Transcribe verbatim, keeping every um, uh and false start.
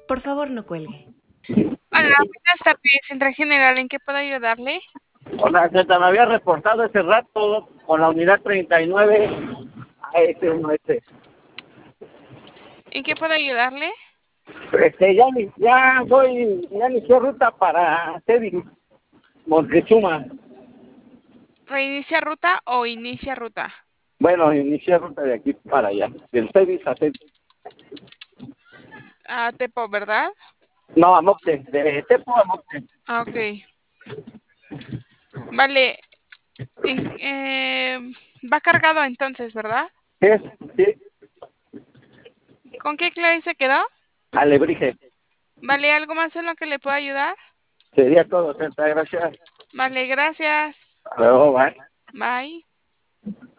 Por favor, no cuelgue. Hola, buenas tardes, Central General, ¿en qué puedo ayudarle? O sea, se te me había reportado ese rato con la unidad treinta y nueve a este uno este. ¿En qué puedo ayudarle? Este, ya, ni- ya voy, ya inicié ruta para Tevi, Montezuma. ¿Reinicia ruta o inicia ruta? Bueno, inicié ruta de aquí para allá, del Tevis a Tevi. A Tepo, ¿verdad? No, a Mocte, de Tepo a Mocte. Ah, ok. Vale. En- eh, va cargado entonces, ¿verdad? ¿Qué es? Sí, ¿Con qué clave se quedó? Alebrije. Vale, ¿algo más en lo que le puedo ayudar? Sería todo, Santa, gracias. Vale, gracias. Hasta luego, bye. Bye.